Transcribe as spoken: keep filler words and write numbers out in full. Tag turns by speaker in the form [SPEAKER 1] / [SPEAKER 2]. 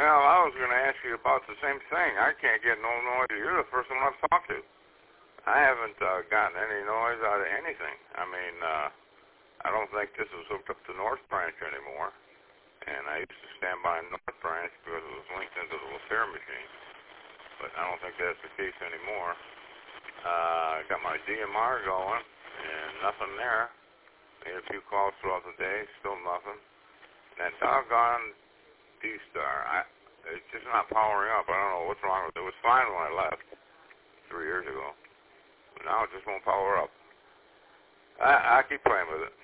[SPEAKER 1] Well, I was going to ask you about the same thing. I can't get no noise. You're the first one I've talked to. I haven't uh, gotten any noise out of anything. I mean, uh, I don't think this is hooked up to North Branch anymore. And I used to stand by North Branch because it was linked into the Lapeer machine. But I don't think that's the case anymore. Uh, I got my D M R going, and nothing there. Made a few calls throughout the day, still nothing. And that doggone D-Star, I, it's just not powering up. I don't know what's wrong with it. It was fine when I left three years ago. But now it just won't power up. I, I keep playing with it.